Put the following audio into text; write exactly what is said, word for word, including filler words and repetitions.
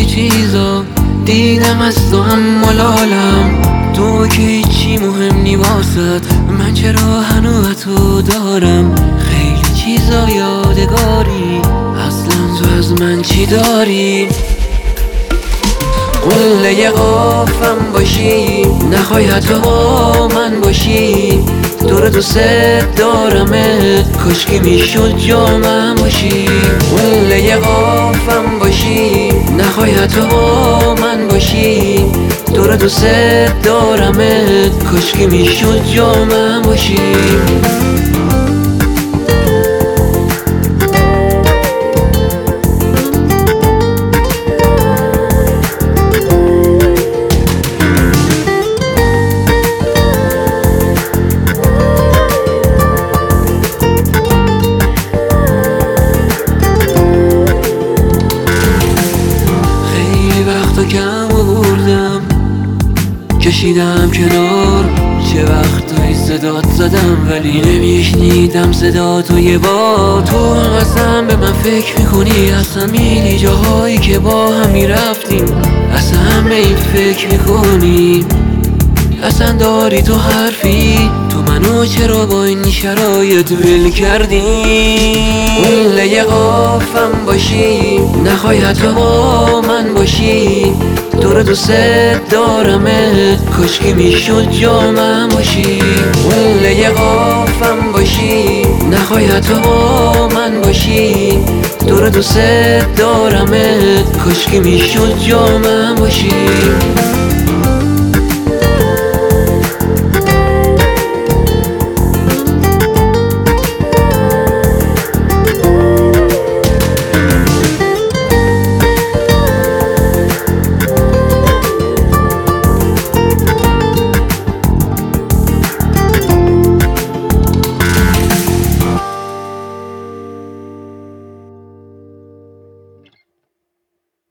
خیلی چیزا دیدم از تو هم ملالم، تو که هیچی مهم نی واسد، من چرا هنوز تو دارم. خیلی چیزا یادگاری، اصلا تو از من چی داری؟ قله قافم باشی، نخوای حتی با من باشی، تو رو دوست دارمت، کاشکی میشد جا من باشی. قله قافم باشی، نخوای حتی با من باشی، تو رو دوست دارمت، کاشکی میشد جا من باشی. کم آوردم کشیدم کنار، چه وقتایی صدات زدم ولی نمیشنیدم صداتو یه بار. تو هم اصلا به من فکر میکنی، اصلا میری جاهایی که با هم میرفتیم، اصلا به این فکر میکنی، اصلا داری تو حرفی، تو منو چرا با این شرایط ول کردی؟ قله قافم باشی، نخوای حتی با من باشی، تو رو دوست دارمت، کاشکی میشد جا من باشی. قله قافم باشی، نخوای حتی با من باشی، تو رو دوست دارمت، کاشکی میشد جا من باشی.